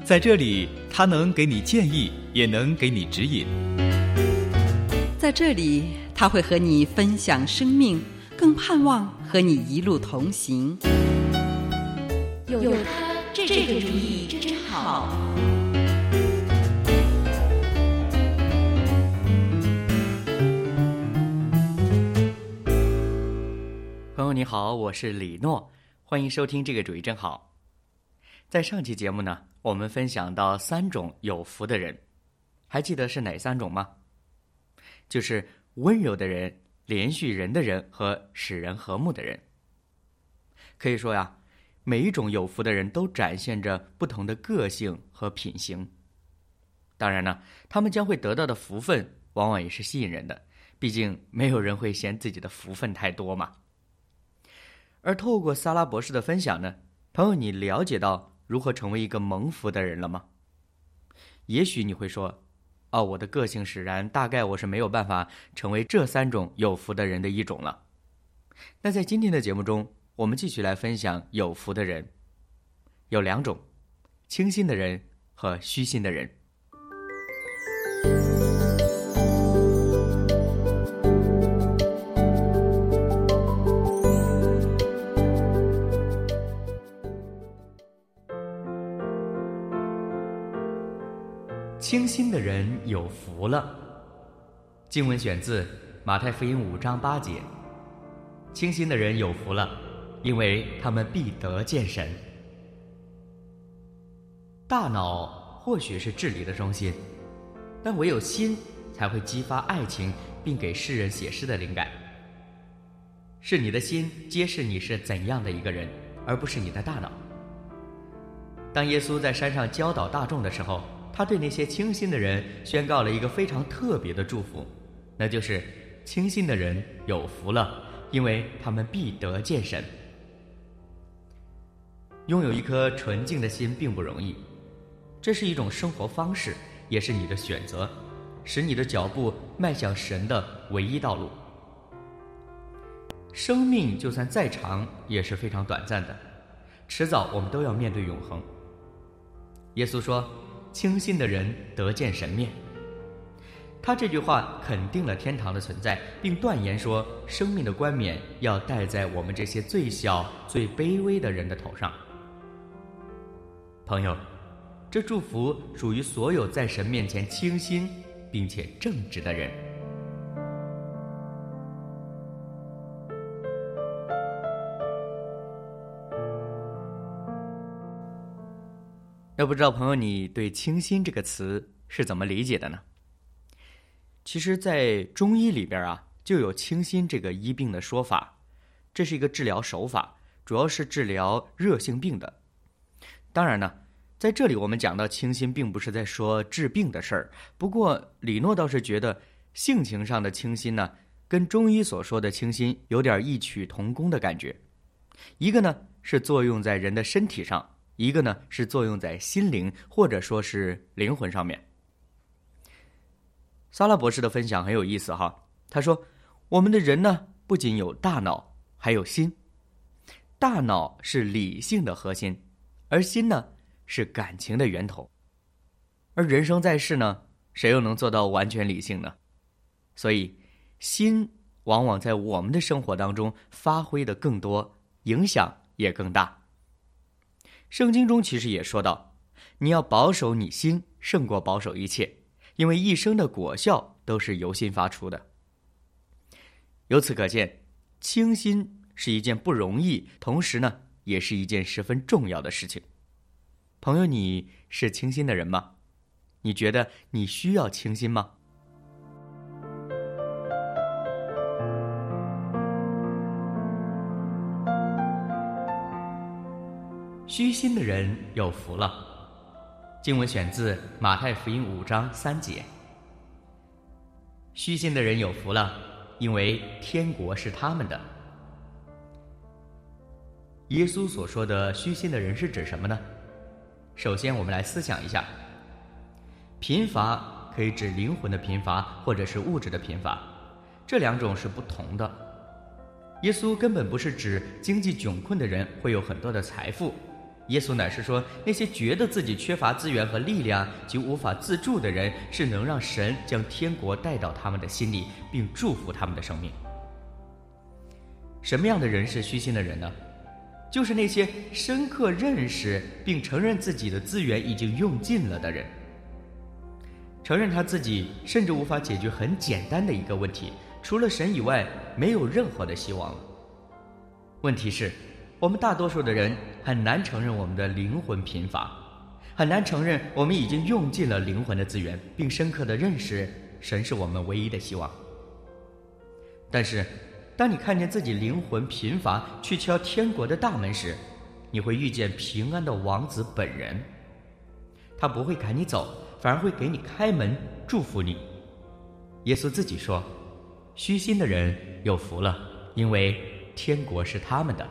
在这里，他能给你建议，也能给你指引。 在这里，他会和你分享生命，更盼望和你一路同行。 有他这个主意真好。 朋友你好，我是李诺，欢迎收听这个主意真好。在上期节目呢，我们分享到3种有福的人，还记得是哪3种吗？就是温柔的人、连续人的人和使人和睦的人。可以说呀，每一种有福的人都展现着不同的个性和品行。当然呢，他们将会得到的福分往往也是吸引人的，毕竟没有人会嫌自己的福分太多嘛。而透过萨拉博士的分享呢，朋友，你了解到如何成为一个蒙福的人了吗？也许你会说，我的个性使然，大概我是没有办法成为这3种有福的人的一种了。那在今天的节目中，我们继续来分享有福的人，有2种，清心的人和虚心的人。清心的人有福了。经文选自马太福音5章8节。清心的人有福了，因为他们必得见神。大脑或许是治理的中心，但唯有心才会激发爱情，并给诗人写诗的灵感。是你的心揭示你是怎样的一个人，而不是你的大脑。当耶稣在山上教导大众的时候，他对那些清心的人宣告了一个非常特别的祝福，那就是清心的人有福了，因为他们必得见神。拥有一颗纯净的心并不容易，这是一种生活方式，也是你的选择，使你的脚步迈向神的唯一道路。生命就算再长也是非常短暂的，迟早我们都要面对永恒。耶稣说，清心的人得见神面。他这句话肯定了天堂的存在，并断言说生命的冠冕要戴在我们这些最小最卑微的人的头上。朋友，这祝福属于所有在神面前清心并且正直的人。那不知道朋友你对清心这个词是怎么理解的呢？其实在中医里边就有清心这个医病的说法，这是一个治疗手法，主要是治疗热性病的。当然呢，在这里我们讲到清心并不是在说治病的事儿，不过李诺倒是觉得性情上的清心呢，跟中医所说的清心有点异曲同工的感觉。一个呢是作用在人的身体上，一个呢是作用在心灵或者说是灵魂上面。萨拉博士的分享很有意思哈，他说我们的人呢不仅有大脑，还有心。大脑是理性的核心，而心呢是感情的源头。而人生在世呢，谁又能做到完全理性呢？所以心往往在我们的生活当中发挥的更多，影响也更大。圣经中其实也说到，你要保守你心胜过保守一切，因为一生的果效都是由心发出的。由此可见，清心是一件不容易，同时呢也是一件十分重要的事情。朋友，你是清心的人吗？你觉得你需要清心吗？虚心的人有福了。经文选自马太福音5章3节。虚心的人有福了，因为天国是他们的。耶稣所说的虚心的人是指什么呢？首先我们来思想一下，贫乏可以指灵魂的贫乏，或者是物质的贫乏，这2种是不同的。耶稣根本不是指经济窘困的人会有很多的财富， 耶稣乃是说，那些觉得自己缺乏资源和力量及无法自助的人，是能让神将天国带到他们的心里，并祝福他们的生命。什么样的人是虚心的人呢？就是那些深刻认识并承认自己的资源已经用尽了的人，承认他自己甚至无法解决很简单的一个问题，除了神以外没有任何的希望了。问题是，我们大多数的人很难承认我们的灵魂贫乏，很难承认我们已经用尽了灵魂的资源，并深刻地认识神是我们唯一的希望。但是当你看见自己灵魂贫乏去敲天国的大门时，你会遇见平安的王子本人。他不会赶你走，反而会给你开门，祝福你。耶稣自己说，虚心的人有福了，因为天国是他们的。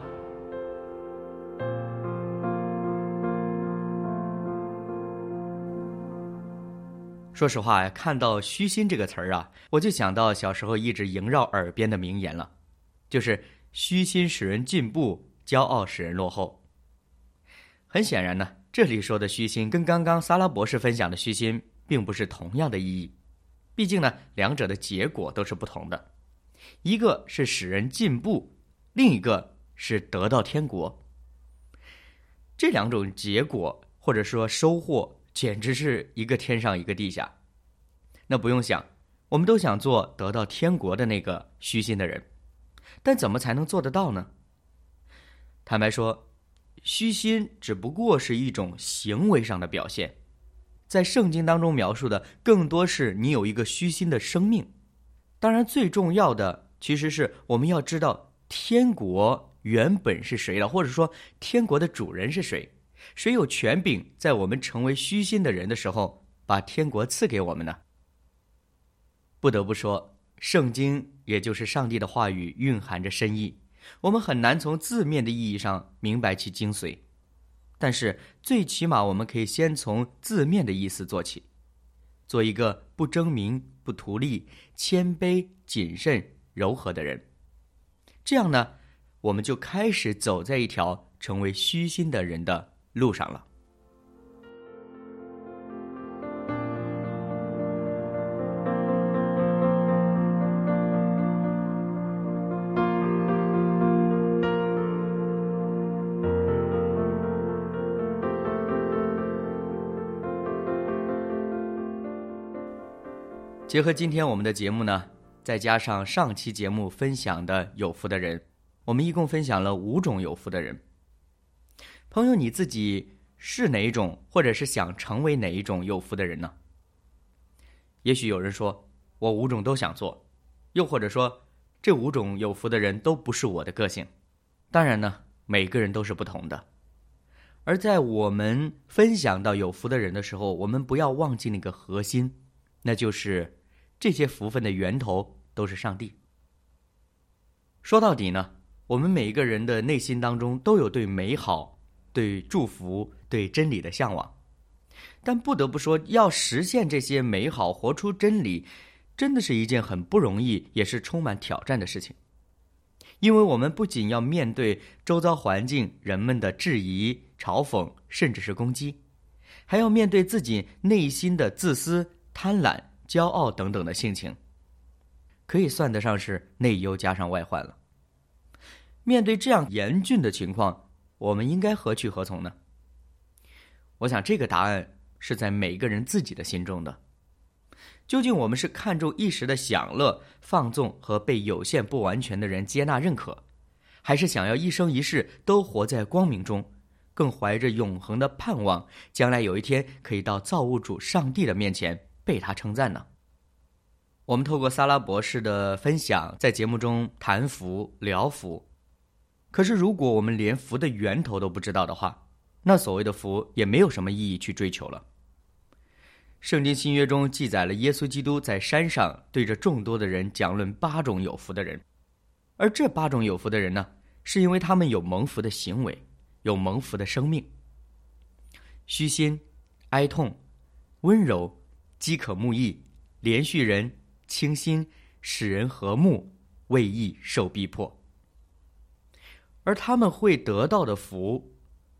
说实话，看到虚心这个词儿啊，我就想到小时候一直萦绕耳边的名言了，就是虚心使人进步，骄傲使人落后。很显然呢，这里说的虚心跟刚刚萨拉博士分享的虚心并不是同样的意义，毕竟呢，两者的结果都是不同的，一个是使人进步，另一个是得到天国。这两种结果或者说收获简直是一个天上一个地下。那不用想，我们都想做得到天国的那个虚心的人，但怎么才能做得到呢？坦白说，虚心只不过是一种行为上的表现，在圣经当中描述的更多是你有一个虚心的生命。当然最重要的其实是我们要知道天国原本是谁的，或者说天国的主人是谁，谁有权柄在我们成为虚心的人的时候把天国赐给我们呢？不得不说，圣经也就是上帝的话语蕴含着深意，我们很难从字面的意义上明白其精髓，但是最起码我们可以先从字面的意思做起，做一个不争名、不图利、谦卑、谨慎、柔和的人。这样呢，我们就开始走在一条成为虚心的人的路上了。结合今天我们的节目呢，再加上上期节目分享的有福的人，我们一共分享了5种有福的人。朋友，你自己是哪一种，或者是想成为哪一种有福的人呢？也许有人说，我5种都想做，又或者说这5种有福的人都不是我的个性。当然呢，每个人都是不同的。而在我们分享到有福的人的时候，我们不要忘记那个核心，那就是这些福分的源头都是上帝。说到底呢，我们每一个人的内心当中都有对美好、对祝福、对真理的向往，但不得不说，要实现这些美好，活出真理，真的是一件很不容易，也是充满挑战的事情。因为我们不仅要面对周遭环境人们的质疑、嘲讽，甚至是攻击，还要面对自己内心的自私、贪婪、骄傲等等的性情，可以算得上是内忧加上外患了。面对这样严峻的情况，我们应该何去何从呢？我想这个答案是在每个人自己的心中的。究竟我们是看重一时的享乐、放纵和被有限不完全的人接纳认可，还是想要一生一世都活在光明中，更怀着永恒的盼望，将来有一天可以到造物主上帝的面前被他称赞呢？我们透过萨拉博士的分享，在节目中谈福、聊福。可是如果我们连福的源头都不知道的话，那所谓的福也没有什么意义去追求了。圣经新约中记载了耶稣基督在山上对着众多的人讲论8种有福的人，而这8种有福的人呢，是因为他们有蒙福的行为，有蒙福的生命。虚心、哀痛、温柔、饥渴慕义、连续人、清心、使人和睦、为义受逼迫。而他们会得到的福，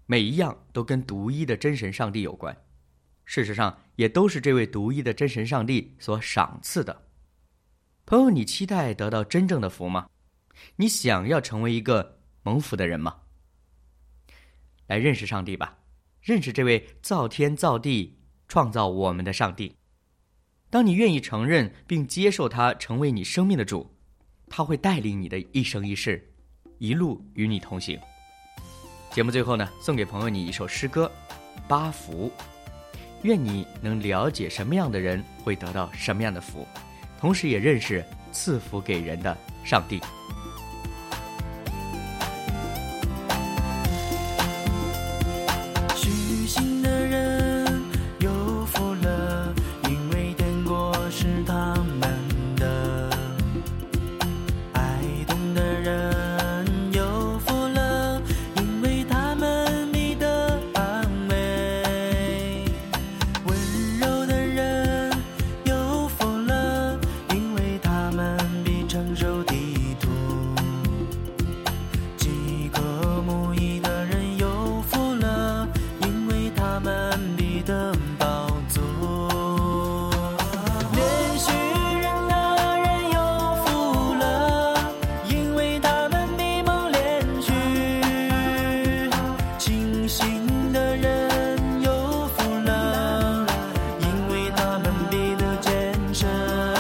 每一样都跟独一的真神上帝有关，事实上也都是这位独一的真神上帝所赏赐的。朋友，你期待得到真正的福吗？你想要成为一个蒙福的人吗？来认识上帝吧，认识这位造天造地创造我们的上帝。当你愿意承认并接受他成为你生命的主，他会带领你的一生一世，一路与你同行。节目最后呢，送给朋友你一首诗歌《八福》，愿你能了解什么样的人会得到什么样的福，同时也认识赐福给人的上帝。 虚心的人有福了，因为天国是他们的；爱懂的人有福了，因为他们必得安慰；温柔的人有福了，因为他们必承受地土；饥渴慕义的人有福了，因为他们必得饱足；连续人的人有福了，因为他们必蒙连续；清醒的人有福了，因为他们必得见神；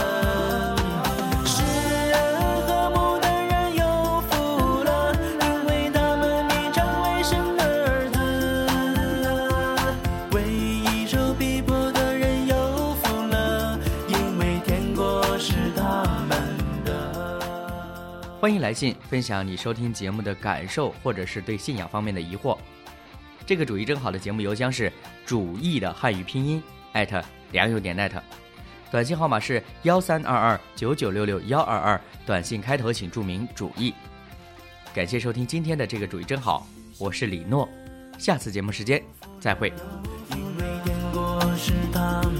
世人和睦的人有福了，因为他们必成为神的儿子；为义受逼迫的人有福了，因为天国是他们的。 欢迎来信分享你收听节目的感受，或者是对信仰方面的疑惑。这个主意真好的节目邮箱是主义的汉语拼音良友.net， 短信号码是132299662122，短信开头请注明主义。感谢收听今天的这个主意真好，我是李诺，下次节目时间再会。 因为天国是他们